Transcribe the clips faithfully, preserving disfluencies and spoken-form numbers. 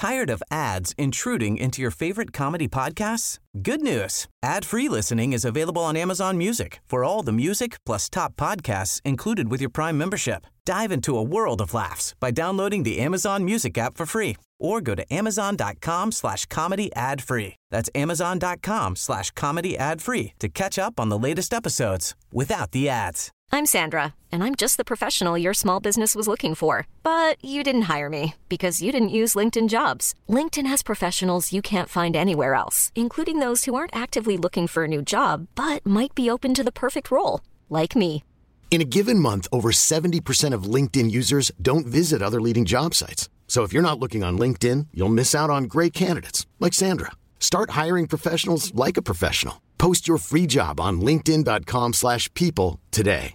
Tired of ads intruding into your favorite comedy podcasts? Good news. Ad-free listening is available on Amazon Music for all the music plus top podcasts included with your Prime membership. Dive into a world of laughs by downloading the Amazon Music app for free or go to amazon.com slash comedy ad free. That's amazon.com slash comedy ad free to catch up on the latest episodes without the ads. I'm Sandra, and I'm just the professional your small business was looking for. But you didn't hire me because you didn't use LinkedIn Jobs. LinkedIn has professionals you can't find anywhere else, including those who aren't actively looking for a new job, but might be open to the perfect role, like me. In a given month, over seventy percent of LinkedIn users don't visit other leading job sites. So if you're not looking on LinkedIn, you'll miss out on great candidates like Sandra. Start hiring professionals like a professional. Post your free job on linkedin.com slash people today.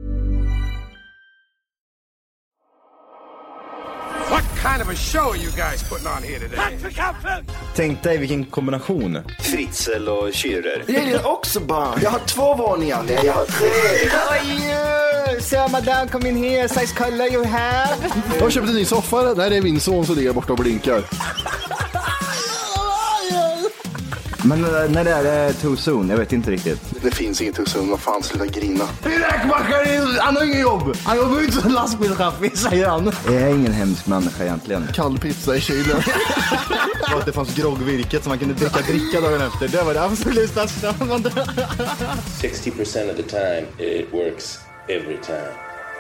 What kind of a show are you guys putting on here today? Tack för kaffet! Tänk dig vilken kombination. Fritzl och Schürrer. Jag gillar också barn. Jag har två våningar. Nej, jag har tre. Oj, so madame, come in here. Size color you have. Jag har köpt en ny soffa. Där är min son som ligger borta och blinkar. Men när det är too soon, jag vet inte riktigt. Det finns inget too soon, vad fan, sluta grina. Räkmackare, han har ingen jobb. Han jobbar inte som lastbilschaffis, säger han. Jag är ingen hemsk människa egentligen. Kall pizza i kylen. Och att det fanns groggvirket som man kunde dricka dricka dagen efter. Det var det absolut största. sixty percent of the time it works every time.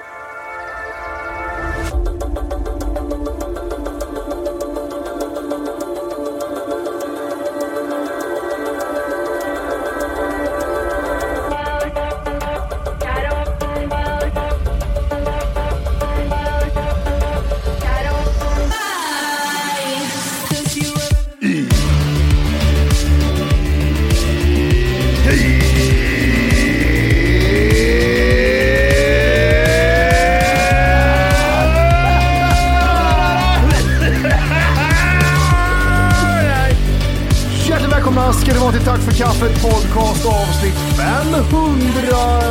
Ska det vara till Tack för kaffet podcast avsnitt femhundraåttio.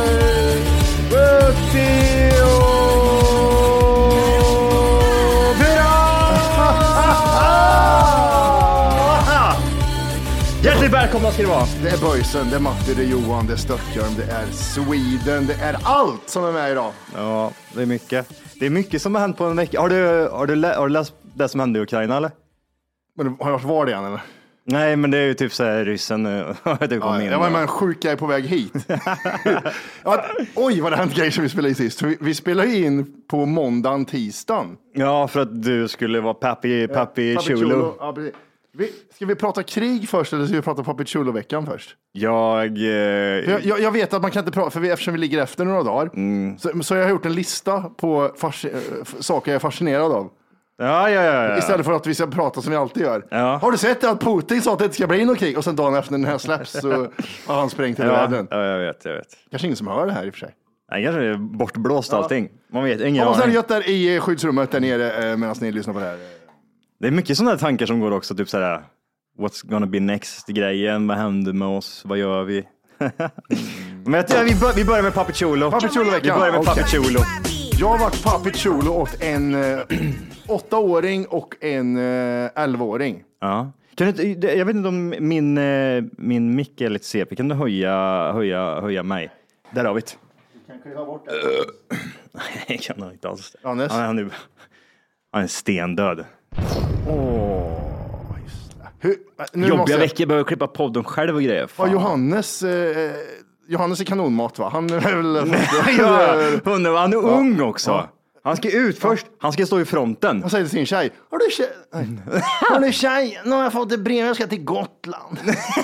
Hjärtligt välkomna ska det vara. Det är Böjsen, det är Matti, det är Johan, det är Stöckjörn, det är Sweden, det är allt som är med idag. Ja, det är mycket. Det är mycket som har hänt på en vecka. Har du, har du, lä- har du läst det som hände i Ukraina eller? Men har jag varit var det igen eller? Nej, men det är ju typ så här ryssen. det ja, jag var med en sjuk grej på väg hit. ja, oj, vad det hänt grejer som vi spelade in sist. Vi, vi spelade in på måndagen, tisdagen. Ja, för att du skulle vara Papi, Papi ja, Chulo. Ja, vi, ska vi prata krig först eller ska vi prata Papi Chulo-veckan först? Jag, eh... jag, jag... Jag vet att man kan inte prata, för vi, eftersom vi ligger efter några dagar. Mm. Så, så jag har gjort en lista på fasc- saker jag är fascinerad av. Ja, ja, ja, ja. Istället för att vi ska prata som vi alltid gör. Ja. Har du sett att Putin sa att det inte ska bli något krig? Och sen dagen efter när den här släpps så har han sprängt hela ja, världen. Ja, jag vet, jag vet. Kanske ingen som hör det här i och för sig. Nej, kanske är bortblåst allting. Man vet, ingen aning. Vad har gjort där i skyddsrummet där nere medan ni lyssnar på det här? Det är mycket sådana tankar som går också. Typ sådär, what's gonna be next-grejen? Vad händer med oss? Vad gör vi? Men jag tror, vi, bör, vi börjar med Papi Chulo. Papi Chulo-veckan. Vi börjar med okay. Papi Chulo. Jag har varit Papi Chulo åt en äh, åttaåring och en äh, elvaåring. Ja. Kan du, jag vet inte om min, äh, min mick är lite C P. Kan du höja, höja, höja mig? Där har vi det. Du kan kliva bort det. Nej, jag kan inte alls. Hannes? Han, han, är, han är stendöd. Åh, oh, just det. Hur, nu Jobbiga jag... veckor, behöver klippa podden själv och grejer. Ja, Johannes... Eh, Johannes är kanonmat va? Han är väl... ja, han är ung ja. också. Ja. Han ska ut först. Han ska stå i fronten. Han säger till sin tjej. Har du tjej? Har du tjej? Nu har jag fått ett brev. Jag ska till Gotland.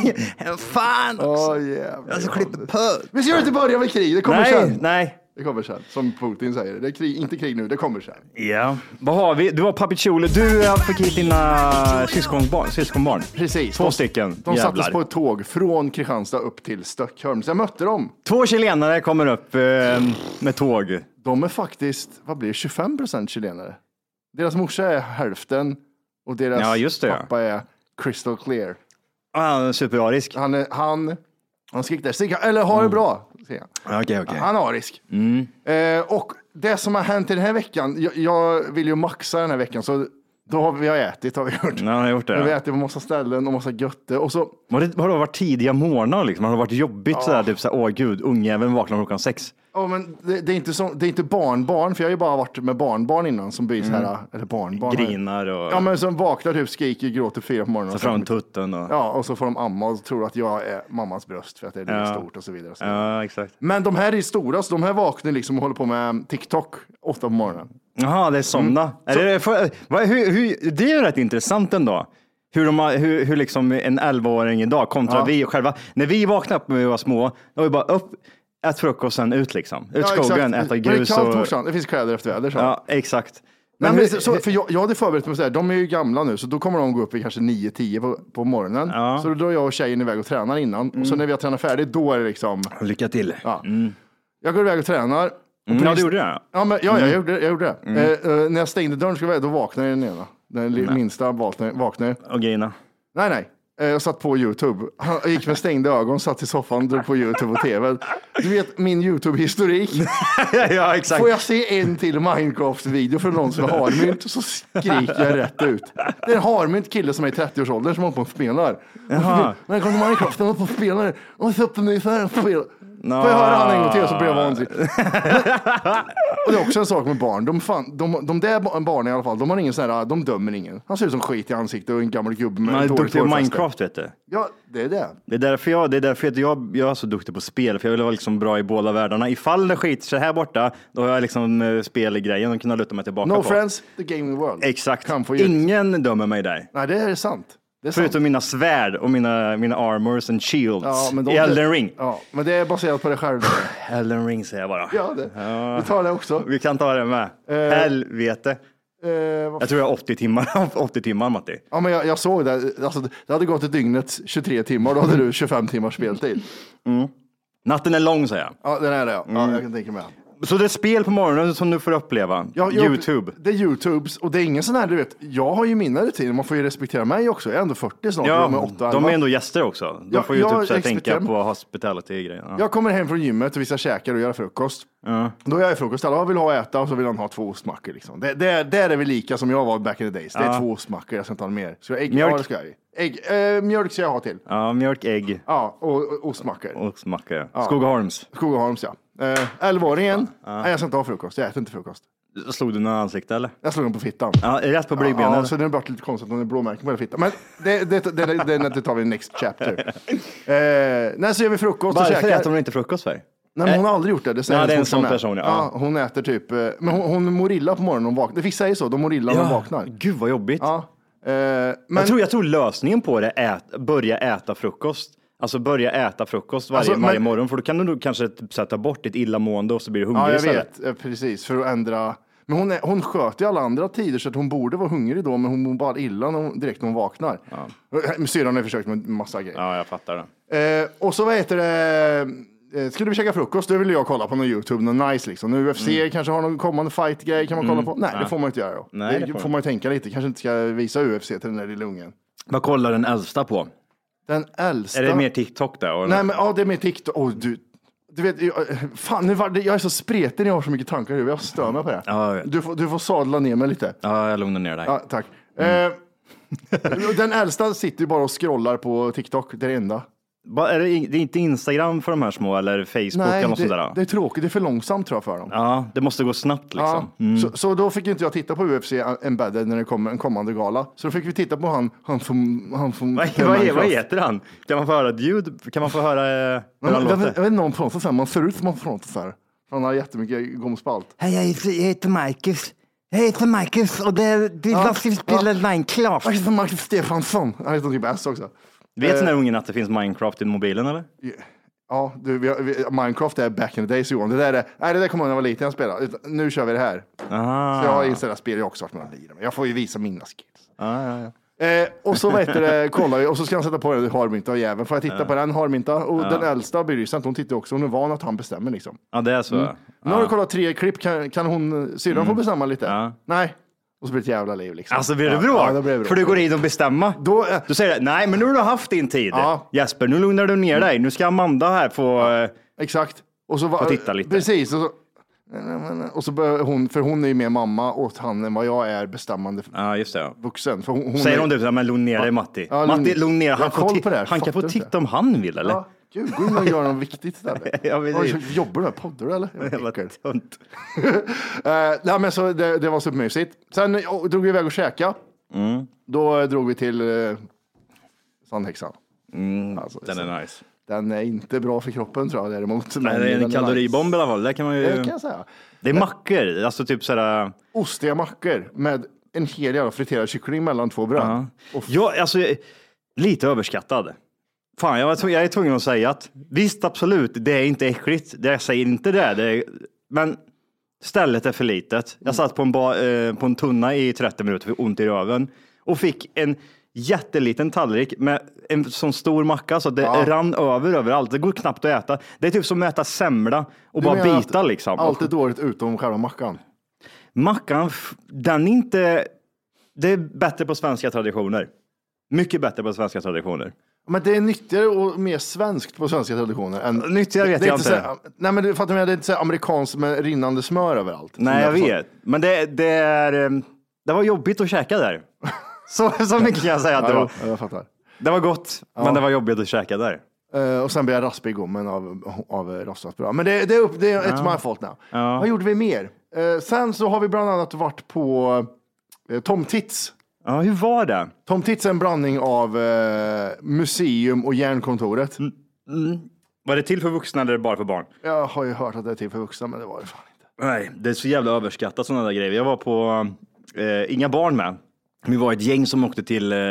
Fan också. Oh, yeah, jag ska klippa på. Vi ska inte börja med krig. Det kommer nej, sen. Nej. Det kommer sen. Som Putin säger. Det är krig, inte krig nu. Det kommer sen. Ja. Vad har vi? Du har Papi Chulo. Du fick hit dina syskonbarn. syskonbarn. Precis. Två de, stycken. De jävlar. sattes på ett tåg från Kristianstad upp till Stockholm. Så jag mötte dem. Två chilenare kommer upp eh, med tåg. De är faktiskt, vad blir det, tjugofem procent chilenare. Deras morsa är hälften och deras ja, just det, pappa ja. är crystal clear. Ah, han är superarisk. Han är, han, han skrek där, sticka, eller har det bra. Mm. Okay, okay. Han är arisk. Mm. Eh, och det som har hänt i den här veckan, jag, jag vill ju maxa den här veckan, så Då har vi, vi har ätit, har vi gjort. Ja, jag har gjort det. Vi har Ja. ätit på massa ställen och massa götte. Och så... Har det, har det varit tidiga morgnar liksom? Har det varit jobbigt Ja. sådär? Typ såhär, åh gud, ungjäveln vaknar klockan sex. Ja, men det, det, är inte så, det är inte barnbarn, för jag har ju bara varit med barnbarn innan som blir så här, mm. eller barnbarn. Grinar och... Ja, men som vaknar typ, skriker, gråter fyra på morgonen. Så fram tutten och... Ja, och så får de amma och tror att jag är mammas bröst för att det är Ja. stort och så vidare. Och så vidare. Ja, exakt. Men de här är stora, så de här vaknar liksom och håller på med TikTok åtta på morgonen. Jaha, det är somna. Mm. Är det, för, vad, hur, hur, det är ju rätt intressant ändå. Hur, de, hur, hur liksom en elvaåring idag kontra Ja. vi själva. När vi vaknade upp när vi var små, då var vi bara upp, ät frukost sen ut liksom. Ut Ja, skogen, exakt. äta grus. Det är kallt och... morsan, det finns kläder efter väder. Så. Ja, exakt. Men Men men, hur, så, för jag, jag hade förberett mig så här, de är ju gamla nu, så då kommer de gå upp i kanske nio tio på, på morgonen. Ja. Så då drar jag och tjejen iväg och tränar innan. Mm. Och så när vi har tränat färdigt, då är det liksom... lycka till. Ja. Mm. Jag går iväg och tränar. Och Mm, på ja, nästa- du gjorde det? Ja, men, ja, jag gjorde det. Jag gjorde det. Mm. Eh, eh, när jag stängde dörren, ska jag, då vaknade den ena. Den li- minsta vaknade. vaknade. Och grina. Nej, nej. Eh, Jag satt på YouTube. Jag gick med stängda ögon, satt i soffan, drog på YouTube och tv. Du vet min YouTube-historik. Ja, exakt. Får jag se en till Minecraft-video från någon som har harmynt, så skriker jag rätt ut. Det är en harmynt kille som är i trettio-årsåldern som håller på och spelar. Jaha. När jag kom till Minecraft, han håller på och spelar. Och så öppnar ni så här och spelar. Får jag höra han en gång till så blir jag vansinnig. Och det är också en sak med barn. De, fan, de, de där barnen i alla fall, de har ingen sån här, de dömer ingen. Han ser ut som skit i ansiktet och en gammal gubbe med Man är ett dåligt duktig på hårfäste. Minecraft, vet du. Ja, det är det. Det är därför jag, det är därför att jag, jag är så duktig på spel, för jag vill vara liksom bra i båda världarna. Ifall det skiter sig här borta, då har jag liksom uh, spel i grejen och kunna luta mig tillbaka No på. friends, the gaming world. Exakt. Come for you. Ingen dömer mig där. Nej, det är sant. Det är Förutom sant. mina svärd och mina, mina armors and shields Ja, men de- i Elden Ring. Ja, men det är baserat på det själv. Elden Ring säger jag bara. Ja, det. Ja. Vi tar det också. Vi kan ta det med. Eh, Helvete. Eh, vad Jag tror jag har åttio timmar, åttio timmar Matti. Ja, men jag, jag såg det. Alltså, det hade gått ett dygnet tjugotre timmar, då hade du tjugofem timmars speltid. Mm. Natten är lång, säger jag. Ja, den är det. Ja, Mm. ja jag kan tänka mig. Så det är spel på morgonen som du får uppleva. Ja, jag- YouTube. Det är YouTubes och det är ingen sån här, du vet, jag har ju mina rutiner, man får ju respektera mig också. Jag är ändå fyrtio snart. Ja, de är åtta, de elva. är ändå gäster också. De Ja, får ju jag typ så här tänka respekterar- på hospitality-grejer. Ja. Jag kommer hem från gymmet och vi ska käka och göra frukost. Ja. Då gör jag frukost, alla vill ha att äta och så vill han ha två ostmackor. Liksom. Det, det, det är väl lika som jag var back in the days. Det är Ja. två ostmackor, jag ska inte ha mer. Så ägg, Mjölk? Ja, det ska jag ge. Ägg, eh, mjölk ska jag ha till. Ja, mjölk, ägg Ja, och, och ostmackor. och smacka. Ja. Skogaholms. Skogaholms, ja. Eh, elvaåringen, nej jag ska inte ha frukost, jag äter inte frukost. Slog du några ansikte eller? Jag slog den på fittan. Ja, rätt på blygbenet. Ja, så det har varit lite konstigt om det är blåmärken på hela fittan. Men det, det, det, det, det, det tar vi i next chapter. Eh, när så gör vi frukost och Varför käkar. äter hon inte frukost för? Nej, men hon har aldrig gjort det. Det säger Ja, det är en hennes sån morsa med. person, ja. Ja, hon äter typ, eh, men hon, hon mår illa på morgonen när hon vaknar. Vissa säger så, de mår illa när de vaknar. Gud vad jobbigt. Ja. Eh, men, jag, tror, jag tror lösningen på det är att börja äta frukost. Alltså börja äta frukost varje, Alltså, men- varje morgon, för då kan du nog kanske typ sätta bort ditt illamående och så blir du hungrig ja, jag istället. vet. Eh, Precis, för att ändra. Men hon, är, hon sköter ju alla andra tider så att hon borde vara hungrig då, men hon mår bara illa när hon, direkt när hon vaknar. Ja. Syrran har försökt med massa grejer. Ja, jag fattar det. Eh, och så vad heter det? Eh, skulle vi käka frukost, då vill jag kolla på någon YouTube, någon nice liksom. Nu U F C Mm. kanske har någon kommande fight-grej, kan man kolla Mm. på? Nej, Ja. det får man inte göra då. Nej, det, det får får man ju tänka lite, kanske inte ska visa U F C till den där lilla ungen. Vad kollar den äldsta på? Den äldsta? Är det mer TikTok där? Eller? Nej, men ja, det är mer TikTok. Oh, du, du vet, jag, fan, nu var det, jag är så spreten, jag har så mycket tankar i huvudet, jag stör mig på det. Ja, jag vet. Du får, du får sadla ner mig lite. Ja, jag lugnar ner dig. Ja, tack. Eh, den äldsta sitter ju bara och scrollar på TikTok, det är det enda. Ba, är det, in- det är inte Instagram för de här små eller Facebook Nej, eller något det, sånt där? det är tråkigt, det är för långsamt tror jag för dem. Ja, det måste gå snabbt liksom. Ja, Mm. så, så då fick inte jag titta på U F C Embedded när det kommer en kommande gala. Så då fick vi titta på han, han från... Han från Vad, vad, är- vad heter han? Kan man få höra ett ljud? Kan man få höra eh, hur han jag, låter? vet- jag vet inte om han pratar så här, man ser ut som han pratar så här. Han har jättemycket gomspalt. Hej, jag heter, jag heter Marcus. Jag heter Marcus och det, det är Lasse spelar Minecraft. Jag heter Marcus Stefansson. Han heter typ S också. Vet Eh, den här ungen att det finns Minecraft i mobilen eller? Ja, du, vi, har- vi, Minecraft är back in the days Johan. Det där, är, nej, det där kommer jag när jag var liten jag spelade. Utan Nu kör vi det här. Aha. Så jag har installerat spel, jag har också varit med och lirat. Men jag får ju visa mina skills. Ah, ja, ja. Eh, och så vet det, kollar vi och så ska han sätta på den harmynta och jäveln. Får jag titta Ja. på den harmynta? Och Ja. den äldsta bryr sig inte, hon tittar också. Hon är van att han bestämmer liksom. Ja, det är så. Mm. Nu har Ja. du kollat tre klipp, kan, kan hon, syrran Mm. få bestämma lite? Ja. Nej. Och så blir det ett jävla liv liksom. Alltså blir det Ja, bra? Ja, det blir det bra. För du går in och bestämma. Då, eh, Du säger nej men nu har du haft din tid. Ja. Jesper, nu lugnar du ner dig. Nu ska Amanda här få... eh, Exakt. Och så Få titta lite. Precis. Och så, Och så börjar hon, för hon är ju mer mamma åt han än vad jag är bestämmande ja, just det, ja. vuxen. För hon, hon Säger är... hon det, men lugn ner dig Matti. Ja, Matti, lugn ner. Han, koll på det här. Han kan få titta om han vill, eller? Ja. Gud, gå in och gör något viktigt istället. Ja, jobbar du med poddar eller? Det var tunt. uh, nej, men så det, det var supermysigt. Sen oh, drog vi iväg och käka. Mm. Då uh, drog vi till uh, Sandhäxan. Mm, alltså, den är nice. Den är inte bra för kroppen tror jag däremot. Nej, det är en kaloribomb i alla fall. Det kan man ju... Det kan jag säga. Det är mackor, alltså typ sådär... Ostiga mackor med en hel jävla friterad kyckling mellan två bröd. Uh-huh. Och... Ja, alltså lite överskattad. Fan, jag, var, jag är tvungen att säga att visst, absolut, det är inte äckligt. Det, jag säger inte det, det är, men stället är för litet. Jag satt på en, ba, eh, på en tunna i trettio minuter för ont i röven och fick en jätteliten tallrik med en sån stor macka så att det ja. rann över överallt. Det går knappt att äta. Det är typ som att äta semla och du bara bita liksom. Allt är dåligt utom själva mackan. Mackan, den är inte... Det är bättre på svenska traditioner. Mycket bättre på svenska traditioner. Men det är nyttigare och mer svenskt på svenska traditioner. Än, nyttigare vet det, det jag inte. Så, nej men du fattar mig, det är inte så amerikanskt med rinnande smör överallt. Nej, jag vet. Men det, det är... Det var jobbigt att käka där. Så, så mycket kan jag säga att det var. Ja, jag fattar. Det var gott, ja. Men det var jobbigt att käka där. Uh, och sen blev jag raspig i gommen av, av rostat bröd. Men det, det är upp, det är ett ja. my fault now. Ja. Vad gjorde vi mer? Uh, sen så har vi bland annat varit på uh, Tom Tits. Ja, hur var det? Tom Tits är en blandning av uh, museum och järnkontoret. Mm. Mm. Var det till för vuxna eller bara för barn? Jag har ju hört att det är till för vuxna, men det var det fan inte. Nej, det är så jävla överskattat sådana där grejer. Jag var på uh, inga barn med. Vi var ett gäng som åkte till, eh,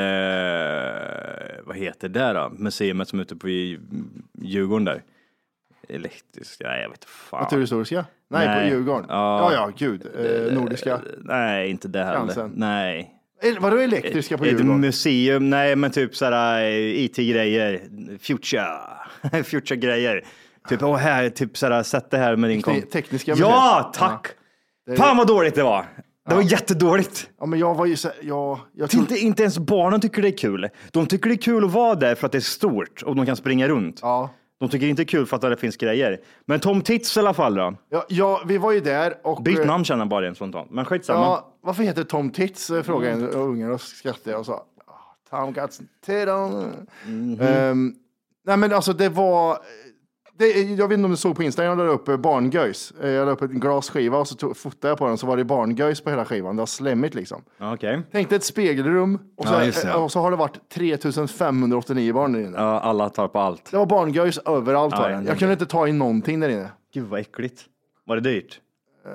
vad heter det då? Museet som är ute på Djurgården där. Elektriska, nej jag vet inte fan. Naturhistoriska? Nej, nej, på Djurgården. Ja, ja, ja gud. Eh, nordiska? Nej, inte det heller. Chansen. Nej. Vadå elektriska på Djurgården? Ett museum, nej men typ sådär I T-grejer. Future. Future-grejer. Typ, åh här, typ sådär, sätt det här med din kom. Tekniska museum. Ja, tack! Ja. Är... Fan vad dåligt det var. Det var ja. jättedåligt. Ja, men jag var ju så, ja, jag tror... inte, inte ens barnen tycker det är kul. De tycker det är kul att vara där för att det är stort och de kan springa runt. Ja. De tycker inte det är kul för att det finns grejer. Men Tom Tits i alla fall då. Ja, ja vi var ju där och... Byt namn känner bara en spontant. Men skitsamma. Ja, varför heter Tom Tits? Frågade en mm. ungar och skrattade och sa Tom got some tit on. Mm-hmm. Um, nej men alltså det var... Det, jag vet inte om du såg på Instagram, jag la upp barngöjs. Jag la upp en glasskiva och så tog, fotade jag på den så var det barngöjs på hela skivan. Det var slemmigt liksom. Okay. Tänkte ett spegelrum och så, ja, det, ja. och så har det varit tre tusen femhundraåttionio barn där inne. Ja, alla tar på allt. Det var barngöjs överallt. Ja, jag okay. kunde inte ta in någonting där inne. Gud vad äckligt. Var det dyrt? Uh,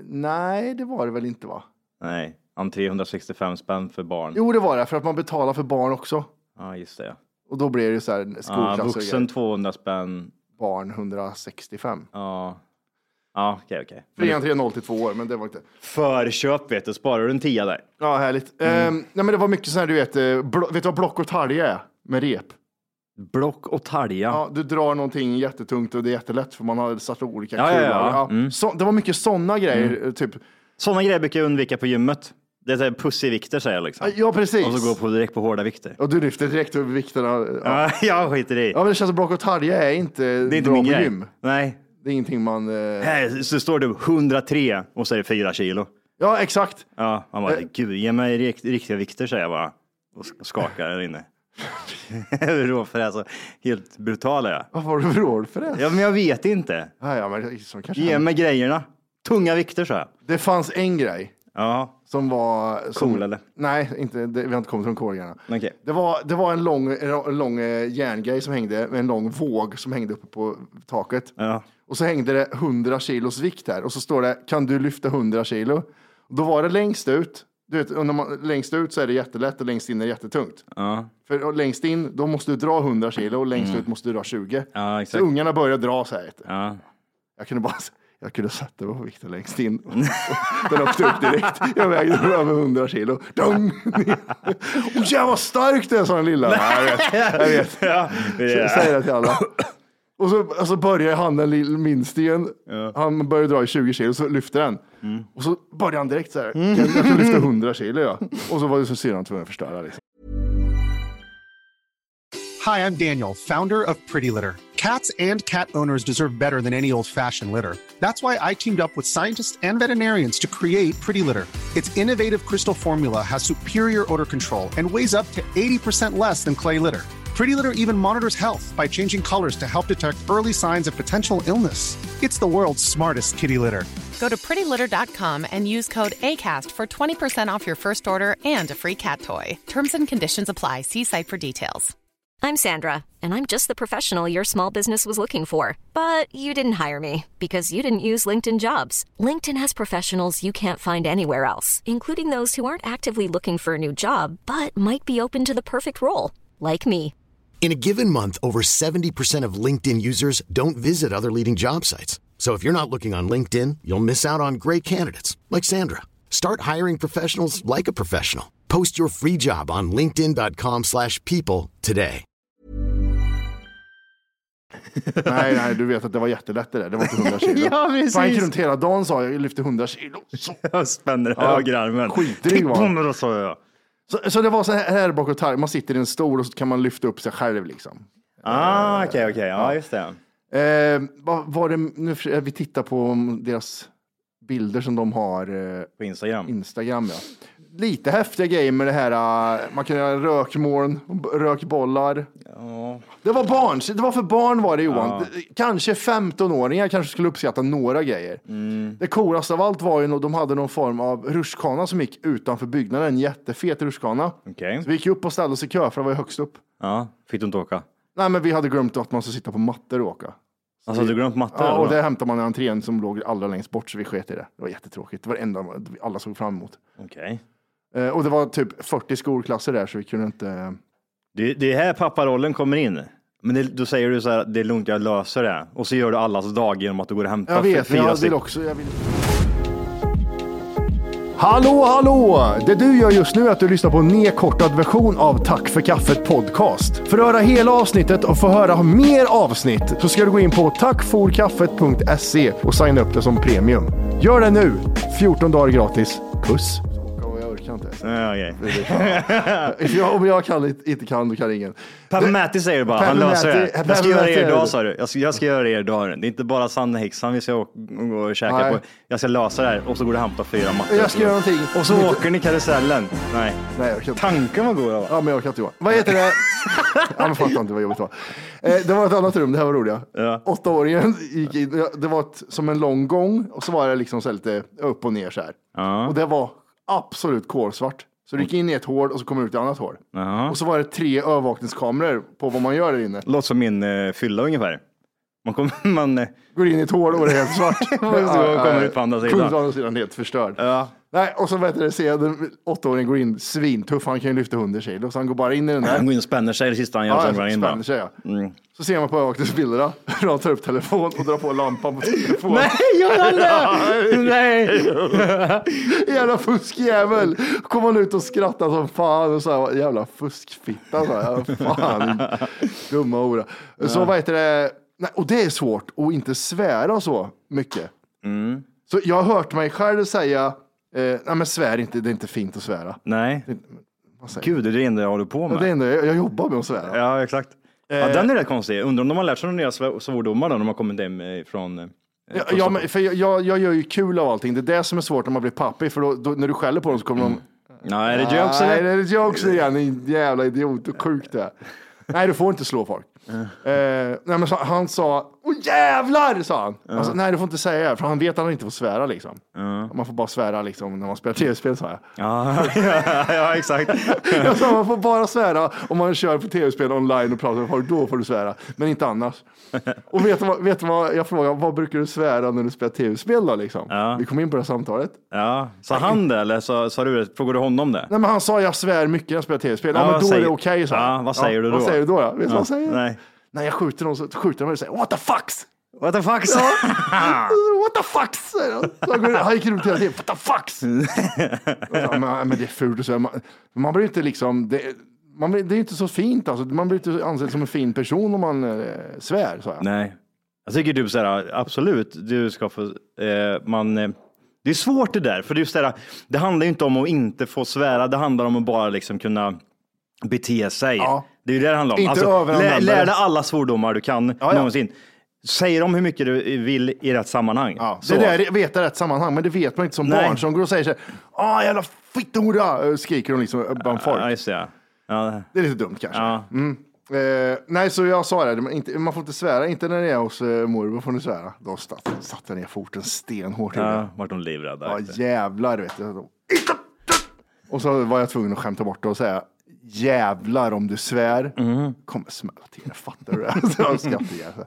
nej, det var det väl inte va? Nej, om trehundrasextiofem spänn för barn. Jo, det var det, för att man betalar för barn också. Ja, just det. Och då blir det så här skolklass. Ja, vuxen tvåhundra spänn. Barn hundrasextiofem. Ja. Ja, okej, okej. Fri entré noll till två år, men det var inte. Förköp, vet du. Sparar du en tia där? Ja, härligt. Mm. Um, nej, men det var mycket så här, du vet. Blo- vet du vad block och talja är? Med rep. Block och talja? Ja, du drar någonting jättetungt och det är jättelätt för man har satt olika ja, kulor. Ja, ja. Ja. Mm. Så, det var mycket sådana grejer, mm. typ. Sådana grejer brukar jag undvika på gymmet. Det är så här pussyvikter säger jag liksom. Ja, precis. Och så går på direkt på hårda vikter. Och du lyfter direkt över vikterna. Ja, jag skiter i. Ja, men det känns som block och talja är inte, det är inte bra min på gym. Nej. Det är ingenting man... Eh... Här så står det hundratre och så är det fyra kilo. Ja, exakt. Ja, man bara, eh. gud, ge mig rikt, riktiga vikter säger jag bara. Och skakar där inne. Råfräs och helt brutala jag. Vad var det för råfräs? Ja, men jag vet inte. Ja, ja, men som kanske ge mig grejerna. Tunga vikter så jag. Det fanns en grej. Ja. Som var... Som, cool eller? Nej, inte, det, vi har inte kommit från kolgärna. Okay. Det var, det var en lång, en lång järngrej som hängde, med en lång våg som hängde uppe på taket. Ja. Och så hängde det hundra kilos vikt här. Och så står det, kan du lyfta hundra kilo? Och då var det längst ut. Du vet, när man, längst ut så är det jättelätt och längst in är det jättetungt. Ja. För längst in, då måste du dra hundra kilo och längst mm. ut måste du dra tjugo. Ja, exakt. Så ungarna började dra så här. Ja. Jag kunde bara... Jag kunde sätta mig på vikten längst in. Den åkte upp direkt. Jag vägde över hundra kilo. Dong! Och jag var stark det, sa den lilla. Ja, jag vet. Jag vet. Ja, yeah. Säger det till alla. Och så, och så börjar han minst igen. Ja. Han börjar dra i tjugo kilo, så lyfter den. Mm. Och så börjar han direkt så här. Mm. Jag, jag kan lyfta hundra kilo, ja. Och så var det så syrran tvungen att förstöra liksom. Hi, I'm Daniel, founder of Pretty Litter. Cats and cat owners deserve better than any old-fashioned litter. That's why I teamed up with scientists and veterinarians to create Pretty Litter. Its innovative crystal formula has superior odor control and weighs up to eighty percent less than clay litter. Pretty Litter even monitors health by changing colors to help detect early signs of potential illness. It's the world's smartest kitty litter. Go to pretty litter dot com and use code ACAST for twenty percent off your first order and a free cat toy. Terms and conditions apply. See site for details. I'm Sandra, and I'm just the professional your small business was looking for. But you didn't hire me because you didn't use LinkedIn Jobs. LinkedIn has professionals you can't find anywhere else, including those who aren't actively looking for a new job, but might be open to the perfect role, like me. In a given month, over seventy percent of LinkedIn users don't visit other leading job sites. So if you're not looking on LinkedIn, you'll miss out on great candidates like Sandra. Start hiring professionals like a professional. Post your free job on linkedin dot com slash people today. nej, nej, du vet att det var jättelätt det där. Det var inte hundra kilo. Ja, precis. Fan, gick runt hela dagen sa jag, jag lyfte hundra kilo. Så. Jag spänner ja. högerarmen. Skitdryg var det. Så, jag. Så, så det var så här bakåt, man sitter i en stol och så kan man lyfta upp sig själv liksom. Ah, okej, okay, okej. Okay. Ja, just det. Eh, vad var det, nu vi tittar på deras bilder som de har eh, på Instagram. Instagram, ja. Lite häftiga grejer med det här, uh, man kan göra rökmoln, rökbollar. Ja. Det var barn, det var för barn var det, Johan. Ja. Kanske femton-åringar kanske skulle uppskatta några grejer. Mm. Det coolaste av allt var ju att de hade någon form av rutschkana som gick utanför byggnaden, en jättefet rutschkana. Okay. Så vi gick upp och ställde oss i kö för det var ju högst upp. Ja, fick du inte åka? Nej, men vi hade glömt att man ska sitta på mattor och åka. Alltså du glömt mattor? Ja, och det hämtade man i entrén som låg allra längst bort, så vi sket i det. Det var jättetråkigt. Det var det enda alla såg fram emot. Okej. Okay. Eh, och det var typ fyrtio skolklasser där, så vi kunde inte... Det, det här papparollen kommer in. Men det, då säger du så här, det är lugnt, jag löser det. Och så gör du allas dag genom att du går och hämtar. Jag vet, fyra jag vill också... Jag vill... Hallå, hallå! Det du gör just nu är att du lyssnar på en nedkortad version av Tack för kaffet podcast. För att höra hela avsnittet och få höra mer avsnitt så ska du gå in på tackforkaffet punkt se och signa upp det som premium. Gör det nu! fjorton dagar gratis. Puss! Jag orkar inte. Ja, okay. jag, om jag kan, inte kan, då kan ingen. Pappa Matti säger bara, han löser det. Jag ska göra det idag, sa du. Jag ska, jag ska göra det idag. Det är inte bara Sanne Häxan vi ska gå och käka Nej. på. Jag ska lösa det här och så går du och hämta fyra mattor. Jag ska göra någonting. Och så inte... åker ni karusellen. Nej. Nej, jag kan inte. Tanken var god. Ja, men jag kan inte göra. Vad heter det? Ja, men fattar inte vad jobbigt var. Eh, det var ett annat rum, det här var roliga. Ja. Åttaåringen gick in, det var ett, som en lång gång och så var det liksom så lite upp och ner så här. Ja. Och det var absolut kolsvart. Så du gick in i ett hål och så kommer ut i ett annat hål. Uh-huh. Och så var det tre övervakningskameror på vad man gör där inne. Låter som min uh, fylla ungefär. Man, kom, man uh... går in i ett hål och det är helt svart. och så kommer ut på andra sidan. Kommer ut på andra sidan helt förstörd. Ja. Nej, och så vet du, ser jag den åttaåringen går in svintuff. Han kan ju lyfta hundra kilo. Så han går bara in i den där. Han går in och spänner sig det sista han gör. Ja, så han in spänner sig, ja. Mm. Så ser man på övervakningsbilderna. Han tar upp telefon och drar på lampan på telefonen. Nej, gör han det? Nej. Jävla fuskjävel. Kom han ut och skrattade som fan. Och så här, jävla fuskfitta. Så här, fan. Dumma ora. Så vad heter det? Nej, och det är svårt att inte svära så mycket. Mm. Så jag har hört mig själv säga eh, nej men svär inte, det är inte fint att svära. Nej. Det, Gud, det är det enda jag håller på med. Ja, det är enda, jag, jag jobbar med att svära. Ja, exakt. Eh, ja, den är rätt konstig. Undrar om de har lärt sig några nya svordomar då när de har kommit hem från... Eh, ja, ja, men för jag, jag, jag gör ju kul av allting. Det är det som är svårt när man blir pappi. För då, då, när du skäller på dem så kommer mm. de... Nej, är det jokes eller? Nej, det är jokes igen. En jävla idiot och sjukt det. Nej, du får inte slå folk. Mm. Eh, nej, men så, han sa, åh jävlar, sa han. Mm. Alltså, nej, du får inte säga, för han vet att han inte får svära liksom. Mm. Man får bara svära liksom när man spelar tv-spel, sa jag. Ja, ja exakt. Jag sa, man får bara svära om man kör på tv-spel online och pratar med folk, då får du svära, men inte annars. Och vet du vad, vet du vad jag frågar, vad brukar du svära när du spelar tv-spel då liksom? Ja. Vi kom in på det samtalet. Ja, sa han det eller sa, sa du det? Frågade du honom det? Nej, men han sa, jag svär mycket när jag spelar tv-spel. Ja, ja men då säger... är det okej, okay, så. Ja, vad säger ja, du då? Vad säger du då? då? Vet du ja. vad jag säger? Nej. När jag skjuter någon så skjuter de och säger, what the fucks? What the fucks? What the fucks? Han gick runt hela tiden, what the fucks? men, men det är fult och så. Man, man blir inte liksom, det, man blir, det är inte så fint alltså. Man blir inte ansedd som en fin person om man eh, svär, så jag. Nej. Jag tycker du säger absolut, du ska få, eh, man... Eh, det är svårt det där, för det, är just det, där, det handlar ju inte om att inte få svära, det handlar om att bara liksom kunna bete sig. Ja. Det är ju det det handlar om. Inte Alltså, lär, lär det. dig alla svordomar du kan ja. någonsin. Säger de hur mycket du vill i rätt sammanhang. Ja, så. det där vet jag rätt sammanhang, men det vet man inte som Nej. barn som går och säger så här, ah jävla fitthora, skriker de liksom bland folk. Ja, just det. Ja. Det är lite dumt kanske. Ja. Mm. Eh, nej, så jag sa det, man, inte, man får inte svära, inte när det är hos eh, morbror får ni svära. Då satt, satt jag ner foten stenhårt. Ja, vart de livrädda. Ja, jävlar vet du. Och så var jag tvungen att skämta bort det och säga, jävlar om du svär, mm. kommer smälla till, fattar du det? Så jag skrattar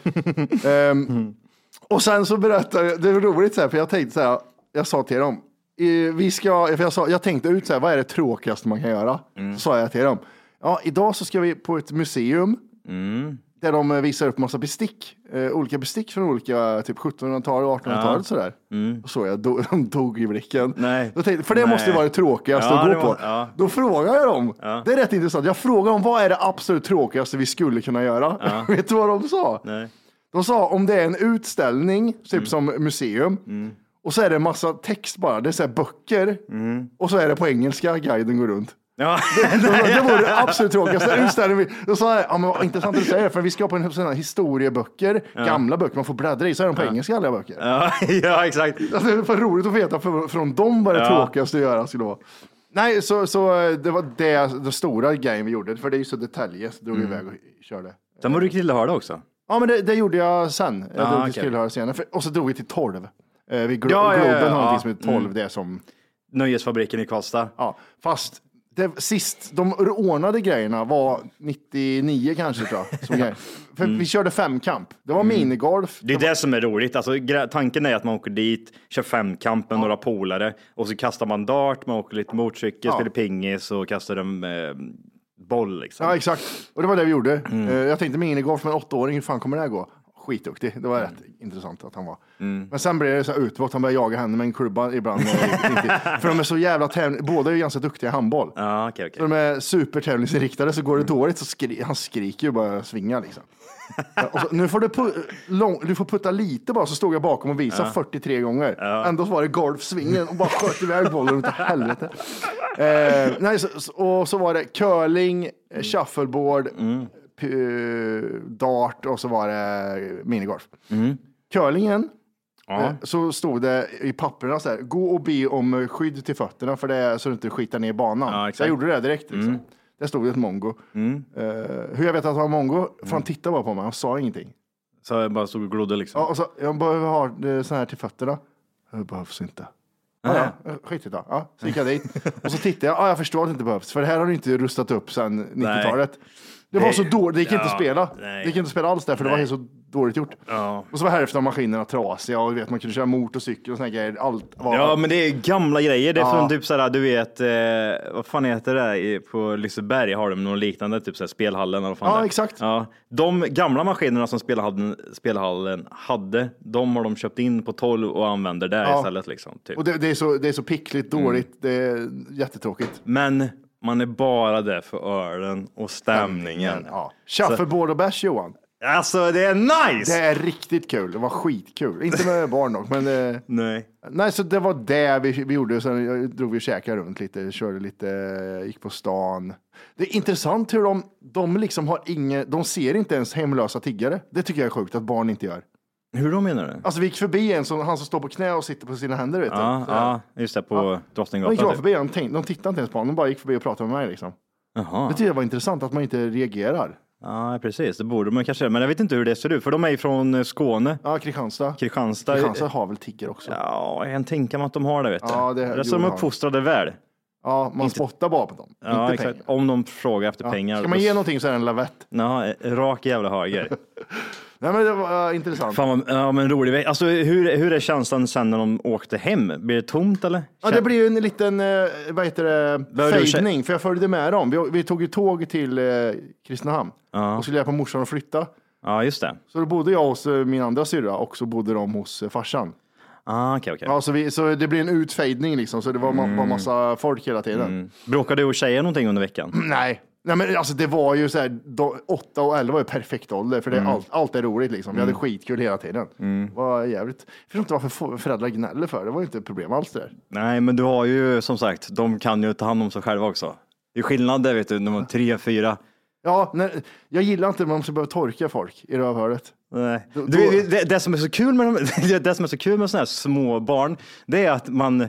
um, mm. Och sen så berättade jag, det var roligt så här, för jag tänkte så här, jag sa till dem, vi ska, för jag, sa, jag tänkte ut så här, vad är det tråkigaste man kan göra? Mm. Så sa jag till dem, ja idag så ska vi på ett museum mm. där de visar upp massa bestick, eh, olika bestick från olika typ sjuttonhundratalet och artonhundratalet ja. sådär. Mm. Och så jag do, de dog i blicken. Nej. Då tänkte, för det Nej. måste ju vara det tråkigaste ja, att gå var, på. Ja. Då frågar jag dem, ja. det är rätt intressant, jag frågar dem vad är det absolut tråkigaste vi skulle kunna göra? Ja. Vet du vad de sa? Nej. De sa om det är en utställning, typ mm. som museum, mm. och så är det en massa text bara, det är så här böcker, mm. och så är det på engelska, guiden går runt. Ja. Det, det, det var det absolut tråkigaste utställningen. Då sa jag, ja men vad intressant att du säger, för vi ska på en sån här historieböcker, ja. gamla böcker, man får bläddra i, så är de på ja. engelska alla böcker. Ja, ja exakt. Alltså, det är för roligt att veta för, från dem vad det ja. tråkigaste att göra skulle vara. Nej, så, så det var det, det stora grejen vi gjorde, för det är ju så detaljer, så drog vi mm. iväg och körde. Sen var du grillhörda också. Ja, men det, det gjorde jag sen. Jag ah, drog till grillhörda senare. För, och så drog vi till tolv. Eh, vi glo- ja, Globen ja, ja, ja. har någonting som heter tolv, mm. det är som... Nöjesfabriken i Karlstad. Ja, fast... Det, sist de ordnade grejerna var nittionio kanske tror jag. Som grej. För mm. vi körde femkamp. Det var mm. minigolf. Det är det, var... det som är roligt. Alltså, tanken är att man åker dit, kör femkamp med ja. några polare och så kastar man dart, man åker lite motorcykel, ja. spelar pingis och kastar en eh, boll. Liksom. Ja, exakt. Och det var det vi gjorde. Mm. Uh, jag tänkte minigolf med en åttaåring, hur fan kommer det här gå? Skitduktig. Det var mm. rätt intressant att han var. Mm. Men sen blev det så här utåt. Han började jaga henne med en klubba ibland. För de är så jävla tävling. Båda är ganska duktiga i handboll. Ah, okay, okay. Så de är supertävlingsinriktade. Så går det dåligt så skri- han skriker ju bara svingar liksom. Och så, nu får du, pu- lång- du får putta lite bara, så stod jag bakom och visade ja. fyrtiotre gånger. Ja. Ändå var det golfsvingen och bara sköt iväg bollen ut i helvete. Eh, nej, så, och så var det curling, mm. shuffleboard, mm. dart och så var det minigolf. Mm. Curlingen ja. så stod det i papperna så här, gå och be om skydd till fötterna för det så du inte skitar ner banan. Ja, så jag gjorde det direkt. Liksom. Mm. Där stod det ett mongo. Mm. Uh, hur jag vet att det var mongo? För han tittade bara på mig och sa ingenting. Så jag bara stod och glodde liksom. Ja, och så, jag behöver ha så här till fötterna. Det behövs inte. Ja, ja, skitigt då. Ja, så gick jag dit. Och så tittade jag, ja, jag förstår att det inte behövs. För det här har du inte rustat upp sedan nittiotalet. Det var så dåligt, det gick ja, inte att spela. Nej. Det gick inte att spela alls där, för nej. det var helt så dåligt gjort. Ja. Och så var hälften av maskinerna trasiga och vet, man kunde köra motorcykel och såna grejer. Allt var... Ja, men det är gamla grejer. Det är ja. från typ såhär, du vet, eh, vad fan heter det? På Liseberg har de något liknande, typ såhär spelhallen eller vad fan Ja, det. exakt. Ja. De gamla maskinerna som spelhallen, spelhallen hade, de har de köpt in på tolv och använder där ja. istället liksom. Typ. Och det, det, är så, det är så pickligt dåligt. Mm. Det är jättetråkigt. Men... man är bara där för ölen och stämningen. Ja. Shuffleboard och bärs, Johan. Alltså, det är nice! Det är riktigt kul. Det var skitkul. Inte med barn dock, men... Eh, nej. Nej, så det var det vi, vi gjorde. Sen jag drog vi och käkade runt lite, körde lite, gick på stan. Det är intressant hur de, de liksom har inga... De ser inte ens hemlösa tiggare. Det tycker jag är sjukt att barn inte gör. Hur då menar du? Alltså vi gick förbi en som, han som står på knä och sitter på sina händer, vet ja, du. Ja, just det, på ja. Drottninggatan. De gick förbi, de, tänkte, de tittade inte ens på honom, de bara gick förbi och pratade med mig liksom. Jaha. Det tycker jag var intressant att man inte reagerar. Ja, precis, det borde man kanske, men jag vet inte hur det ser ut, för de är ju från Skåne. Ja, Kristianstad. Kristianstad. Kristianstad har väl tigger också. Ja, jag kan tänka mig att de har det, vet du. Ja, det, det är så de är uppfostrade väl. Ja, man inte... spottar bara på dem. Ja, inte exakt. Pengar. Om de frågar efter ja. pengar. Ska man ge någonting så är det en lavett. Ja, rak jävla höger. Nej, men det var uh, intressant. Fan, ja, men rolig väg. Alltså, hur, hur är känslan sen när de åkte hem? Blir det tomt eller? Ja, det blir ju en liten, uh, vad heter det, fejdning. För jag följde med dem. Vi, vi tog ju tåg till uh, Kristinehamn. Uh. Och skulle hjälpa morsan att flytta. Ja, just det. Så då bodde jag hos uh, min andra syrra och så bodde de hos uh, farsan. Ah, okay, okay. Ja, så, vi, så det blir en utfejdning liksom. Så det var, mm. var massa folk hela tiden. Mm. Bråkade du och tjejer någonting under veckan? Nej. Nej, men alltså det var ju så här, då, åtta och elva var ju perfekt ålder, för det, mm. allt, allt är roligt liksom. Vi mm. hade skitkul hela tiden. Mm. Var jävligt. Jag förstår inte varför föräldrar gnäller för, det var ju inte ett problem alls där. Nej, men du har ju som sagt, de kan ju ta hand om sig själva också. Det är skillnad där, vet du, när man är tre, fyra. Ja, när, jag gillar inte när man ska behöva torka folk i rövhålet. Nej. Då, då... Det, det, det som är så kul med de, det som är så kul med såna här små barn, det är att man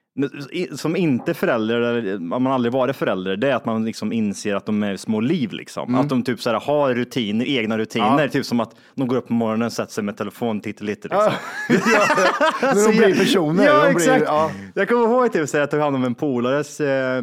som inte förälder, eller man aldrig varit förälder, det är att man liksom inser att de är små liv liksom. Mm. Att de typ så här har rutiner, egna rutiner, ja. Typ som att de går upp på morgonen, sätter sig med telefon, tittar lite liksom. Ja, ja, ja. När de blir personer. Ja, de exakt. Blir, ja. Jag kommer ihåg typ, så att jag tog hand om en polares eh,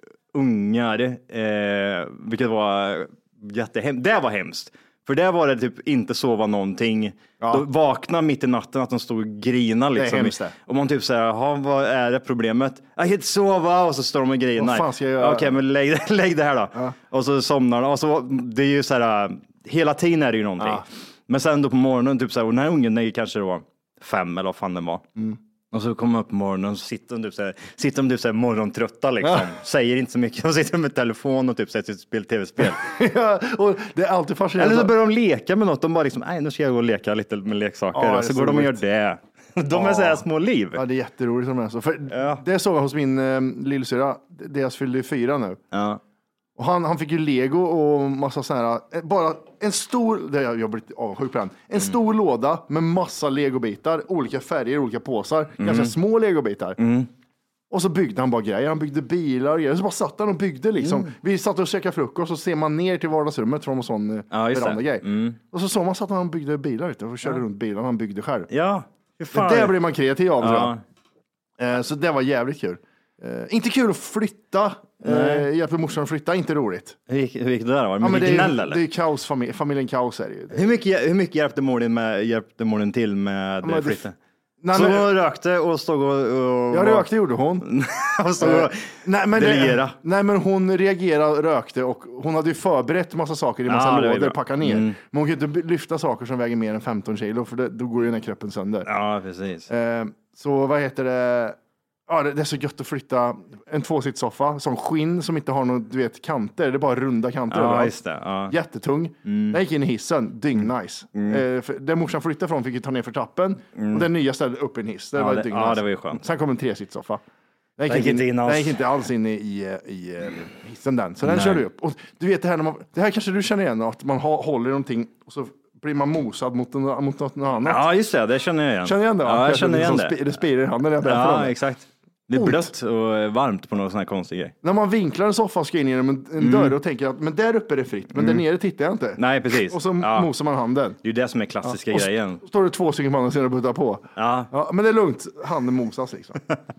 ungar, eh, vilket var jättehemskt. Det var hemskt. För där var det typ inte sova någonting. Ja. Då vakna mitt i natten att de stod och grinar liksom. Det är hemskt det. Och man typ säger, vad är det problemet? Jag kan inte sova, och så står de och grinar. Vad fan ska jag göra? Okej, men lägg, lägg det här då. Ja. Och så somnar de. Och så, det är ju så här, hela tiden är det ju någonting. Ja. Men sen då på morgonen, typ så här, och den här ungen är kanske det var fem eller vad fan den var. Mm. Och så kommer de upp på morgonen och så sitter de typ så här, sitter de typ så här morgontrötta liksom. Ja. Säger inte så mycket. De sitter med telefon och typ sätter spel tv-spel. Ja, och det är alltid fascinerande. Eller så börjar de leka med något. De bara liksom, nej nu ska jag gå och leka lite med leksaker. Ja, så, så går de och gör det. De ja. Är så här små liv. Ja, det är jätteroligt som är så. För ja. Det såg jag hos min eh, lillsyra. Deras fyllde fyra nu. Ja. Och han, han fick ju Lego och massa sådana här, bara en stor, det jag, jag blir avsjuk på den, en mm. stor låda med massa legobitar, olika färger, olika påsar, mm. ganska små legobitar. Mm. Och så byggde han bara grejer, han byggde bilar och grejer, så bara satt han och byggde liksom. Mm. Vi satt och käkade frukost och så ser man ner till vardagsrummet från en sån ja, veranda-grej. Mm. Och så såg man satt han och byggde bilar ute och körde ja. runt bilarna han byggde själv. Ja, fan. Där blir man kreativ av, ja. eh, Så det var jävligt kul. Eh, inte kul att flytta. Eh, hjälper morsan att flytta, inte roligt. Hur gick, hur gick det där? Var det ja, mycket gnäll eller? Det är kaos, familj, familjen kaos är det ju. Hur mycket, hur mycket hjälpte morden med, hjälpte morden till med ja, flytten? Nej, så hon rökte och stod och... och ja, rökte gjorde hon. och stod och nej, men det, nej, men hon reagerade, rökte och hon hade ju förberett massa saker i massa ja, lådor, packa ner. Mm. Men hon kan inte lyfta saker som väger mer än femton kilo, för det, då går ju den här kroppen sönder. Ja, precis. Eh, så vad heter det... Ja, det är så gött att flytta en tvåsitssoffa som skinn som inte har några, du vet, kanter. Det är bara runda kanter. Ja, just det. Ja. Jättetung. Mm. Den gick in i hissen. Dyng nice. Mm. Eh, den morsan flyttade från fick ju ta ner för trappen. Mm. Och den nya ställde upp i en hiss. Det ja, var det, dyng ja, nice. Det var ju skönt. Sen kom en tresitssoffa. Den gick, den, in, den gick inte alls in i, i, i hissen den. Så den Nej. körde upp. Och du vet det här, när man, det här kanske du känner igen. Att man ha, håller någonting och så blir man mosad mot, en, mot något annat. Ja, just det. Det känner jag igen. Känner igen det? Ja, jag känner igen det. Sp- det spirar i handen när jag berättar ja, om det. Exakt. Det är blött och varmt på någon sån här konstig grej. När man vinklar en soffa ska in genom en, en mm. dörr och tänker att men där uppe är det fritt, men mm. där nere tittar jag inte. Nej, precis. Och så ja. mosar man handen. Det är ju det som är klassiska ja. grejen. Och står det två stycken man och buttar på. Ja. ja. Men det är lugnt, handen mosas liksom.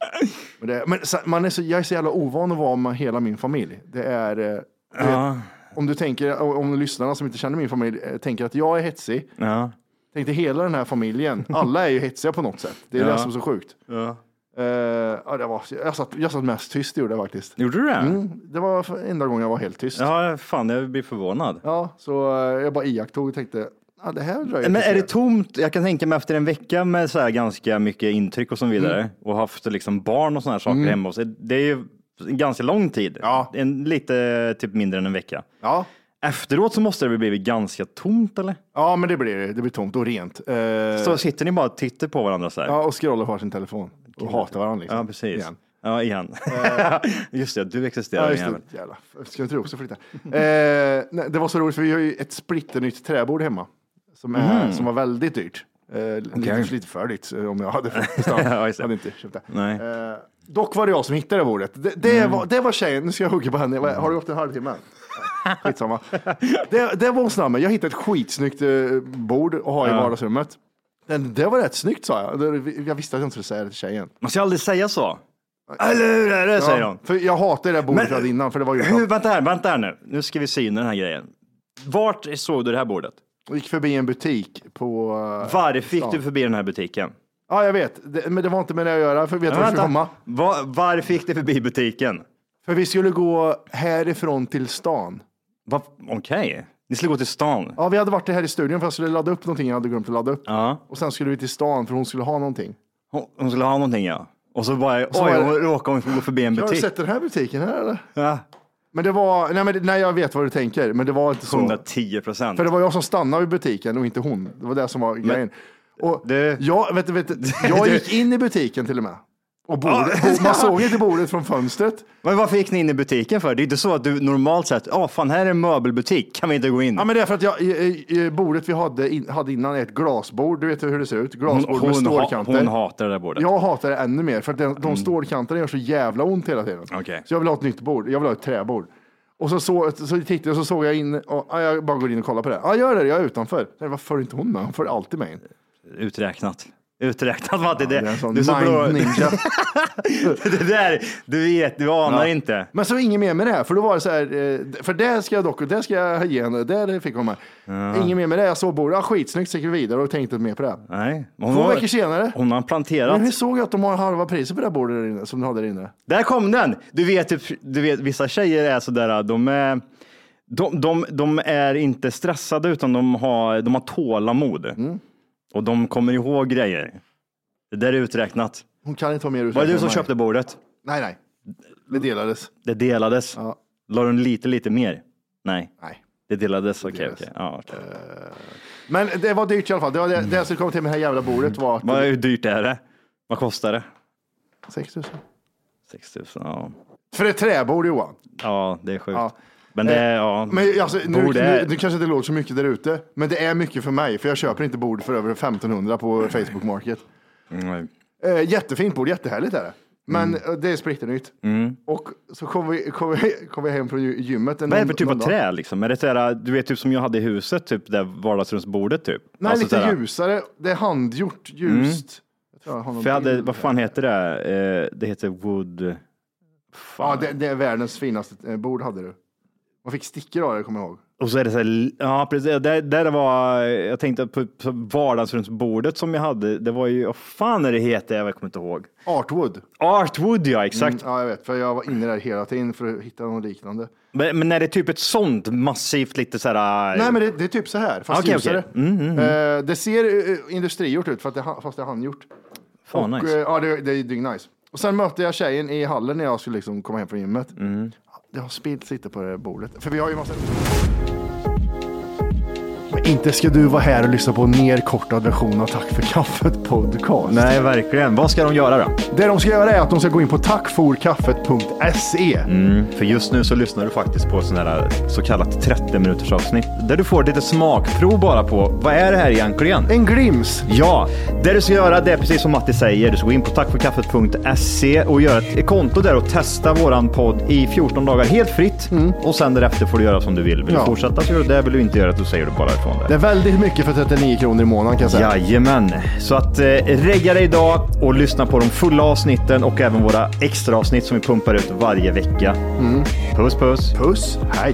men det, men man är så, jag är så jävla ovan att vara med hela min familj. Det är... Det, ja. Om du tänker, om lyssnarna som inte känner min familj tänker att jag är hetsig. Ja. Tänk dig hela den här familjen. Alla är ju hetsiga på något sätt. Det är ja. det som är så sjukt. Ja. Uh, ja, det var, jag, satt, jag satt mest tyst gjorde jag faktiskt. Gjorde du det? Mm, det var enda gången jag var helt tyst. Ja, fan, jag blir förvånad. Ja, så uh, jag bara iakttog och tänkte, ja, det här dröjer. Men är det tomt? Jag kan tänka mig efter en vecka med så här ganska mycket intryck och så vidare mm. och haft liksom barn och såna här saker mm. hemma hos. Det är ju en ganska lång tid. Ja. En, lite typ mindre än en vecka. Ja. Efteråt så måste det bli ganska tomt, eller? Ja, men det blir det. Det blir tomt och rent. Uh, så sitter ni bara och tittar på varandra så här? Ja, och scrollar på sin telefon. Och okay. hatar varandra liksom. Ja, precis. Igen. Ja, igen. Uh, just det, du existerar. Ja, just det. Jävla. Ska inte du också flytta? uh, nej, det var så roligt för vi har ju ett splitternytt träbord hemma. Som, är, mm. som var väldigt dyrt. Uh, okay. lite, lite för dyrt om jag hade fått ja, jag hade inte köpt det. Nej. Uh, dock var det jag som hittade bordet. Det, det, mm. var, det var tjejen, nu ska jag hugga på henne. Har du gått en halvtimme? Skitsamma. Det, det var snabb. Jag hittade ett skitsnyggt uh, bord och ha i ja. vardagsrummet. Det, det var rätt snyggt, sa jag. Jag visste att jag inte skulle säga det till tjejen. Man ska aldrig säga så. Eller hur är det, ja, säger hon. För jag hatar det där bordet men, innan. För det var ju hur, vänta här, vänta här nu. Nu ska vi syna den här grejen. Vart såg du det här bordet? Jag gick förbi en butik på... Uh, Varför fick du förbi den här butiken? Ja, jag vet. Det, men det var inte med det att göra. För vet du var komma? Var, varför fick du förbi butiken? För vi skulle gå härifrån till stan. Okej. Okay. Ni skulle gå till stan? Ja, vi hade varit här i studion för jag skulle ladda upp någonting jag hade glömt att ladda upp. Ja. Och sen skulle vi till stan för hon skulle ha någonting. Hon, hon skulle ha någonting, ja. Och så bara, och så oj, hon råkade hon gå förbi en butik. Har du sett den här butiken här, eller? Ja. Men det var, nej, men, nej jag vet vad du tänker, men det var inte så. hundratio procent. För det var jag som stannade vid butiken och inte hon. Det var det som var grejen. Och det... jag, vet, vet, jag gick in i butiken till och med. Och bordet, oh. Man såg inte bordet från fönstret. Men varför gick ni in i butiken för? Det är inte så att du normalt sett, ja oh, fan här är en möbelbutik, kan vi inte gå in? Ja men det är för att jag, i, i, bordet vi hade, in, hade innan ett glasbord, du vet hur det ser ut, glasbord hon, med stålkanter. Hon hatar det där bordet. Jag hatar det ännu mer för att de, de stålkanterna gör så jävla ont hela tiden. Okay. Så jag vill ha ett nytt bord, jag vill ha ett träbord. Och så, så, så tittade jag så såg jag in, och, ja, jag bara går in och kollar på det. Ja gör det, jag är utanför. Nej, varför får inte hon med? Hon får alltid med in. Uträknat. Uträknat vad det, ja, det. det är en sån du är så blå. Ninja. Det där, du vet, du anar ja. inte. Men så inget mer med det här, för då var det så här, för det ska jag dock, det ska jag ge henne, det fick hon med. Ja. Inget mer med det, jag såg bordet, ja, skitsnyggt, så gick vi vidare och tänkte mer på det. Nej. Hon Två har, veckor senare. Hon har planterat. Men hur såg jag att de har halva priset på det här bordet där inne, som de hade där inne? Där kom den! Du vet, du vet vissa tjejer är sådär, de är... De, de, de är inte stressade utan de har, de har tålamod. Mm. Och de kommer ihåg grejer. Det där är uträknat. Hon kan inte ha mer uträknat. Var det du som köpte bordet? Nej, nej. Det delades. Det delades? Ja. La du lite, lite mer? Nej. Nej. Det delades, okej. Okay, okay. Ja, okay. uh, men det var dyrt i alla fall. Det var det, mm. det jag skulle komma till med det här jävla bordet var att... Vad, hur dyrt är det? Vad kostar det? sex tusen. sex tusen, ja. För ett träbord, Johan. Ja, det är sjukt. Ja. Men det är, ja. Men alltså, nu, bord är... nu, nu kanske det låter så mycket där ute, men det är mycket för mig, för jag köper inte bord för över femtonhundra på Facebook Market. Mm. Eh, jättefint bord, jättehärligt är det. Men mm. det är splitternytt. Mm. Och så kom vi, kom vi, kom vi hem från gymmet. Vad är det för typ av trä liksom? Är det sådär, du vet typ som jag hade i huset, typ där vardagsrumsbordet typ? Nej, alltså, lite sådär... ljusare. Det är handgjort, ljust. Mm. Jag jag för jag hade, vad fan heter det? Eh, det heter wood... Fan. Ja, det, det är världens finaste bord hade du. Man fick stickor av det, kommer jag ihåg. Och så är det så här, ja precis, där, där var, jag tänkte på, på vardagsrumsbordet som jag hade, det var ju, vad fan är det heter, jag kommer inte ihåg. Artwood. Artwood, ja, exakt. Mm, ja, jag vet, för jag var inne där hela tiden för att hitta något liknande. Men, men är det typ ett sånt massivt lite så här... Nej, men det, det är typ så här, fast okay, ljusare. Okay. Mm, mm, mm. Uh, det ser uh, industrigjort ut, för att det, fast det är handgjort. Fan, och, nice. Uh, ja, det, det är dyng nice. Och sen mötte jag tjejen i hallen när jag skulle liksom komma hem från gymmet. Mm. Det har spilt sitta på det bordet. För vi har ju massa... Men inte ska du vara här och lyssna på en nerkortad version av Tack för kaffet podcast. Nej, verkligen. Vad ska de göra då? Det de ska göra är att de ska gå in på tackforkaffet punkt se. Mm, för just nu så lyssnar du faktiskt på sån här så kallat trettio minuters avsnitt. Där du får lite smakprov bara på vad är det här egentligen? En glims. Ja, det du ska göra det är precis som Matti säger. Du ska gå in på tackforkaffet punkt se och göra ett konto där och testa våran podd i fjorton dagar helt fritt. Mm. Och sen därefter får du göra som du vill. Vill ja. du fortsätta så gör du det, vill du inte göra det, så säger du bara ifrån det. Det är väldigt mycket för trettionio kronor i månaden kan jag säga. Jajamän. Så att eh, regga dig idag och lyssna på de fulla avsnitten och även våra extra avsnitt som vi pumpar ut varje vecka. Mm. Puss, puss. Puss, hej.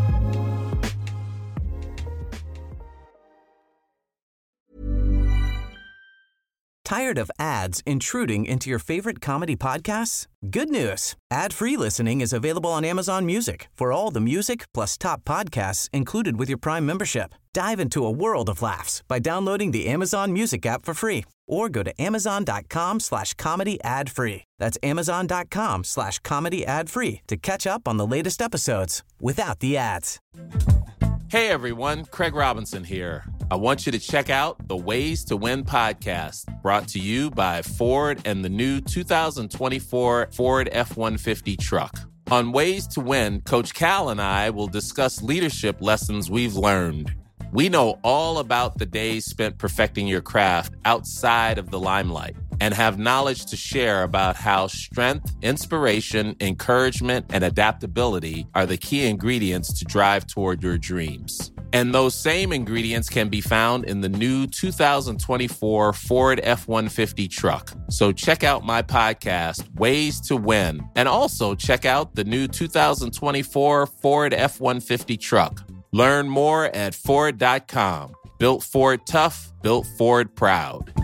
Tired of ads intruding into your favorite comedy podcasts? Good news. Ad-free listening is available on Amazon Music for all the music plus top podcasts included with your Prime membership. Dive into a world of laughs by downloading the Amazon Music app for free or go to amazon.com slash comedy ad free. That's amazon.com slash comedy ad free to catch up on the latest episodes without the ads. Hey everyone, Craig Robinson here. I want you to check out the Ways to Win podcast, brought to you by Ford and the new two thousand twenty-four Ford F one fifty truck. On Ways to Win, Coach Cal and I will discuss leadership lessons we've learned. We know all about the days spent perfecting your craft outside of the limelight and have knowledge to share about how strength, inspiration, encouragement, and adaptability are the key ingredients to drive toward your dreams. And those same ingredients can be found in the new two thousand twenty-four Ford F one fifty truck. So check out my podcast, Ways to Win, and also check out the new two thousand twenty-four Ford F one fifty truck. Learn more at Ford dot com. Built Ford tough, built Ford proud.